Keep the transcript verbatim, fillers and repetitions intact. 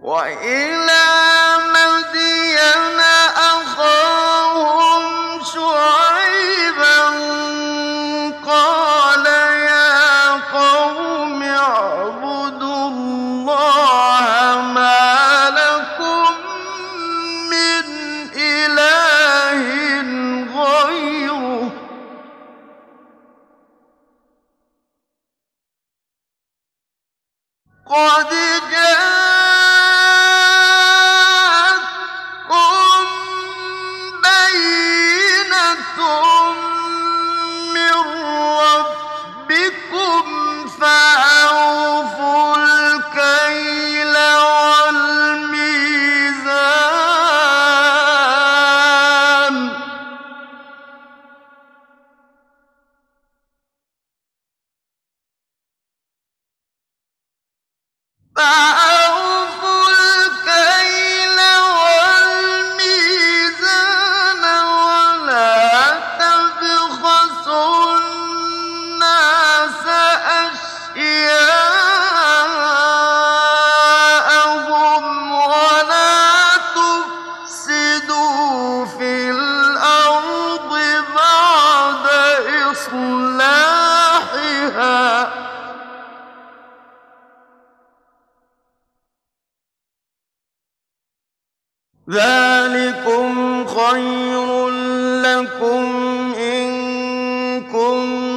وإلى مدين أخاهم شعيبا قال يا قوم اعبدوا الله ما لكم من إله غيره قد جاءتكم بينة من ربكم فأوفوا الكيل والميزان فأوفوا الكيل والميزان ولا تبخسوا الناس أشياءهم ولا تفسدوا في الأرض بعد إصلاحها ذلكم خير لكم إن كنتم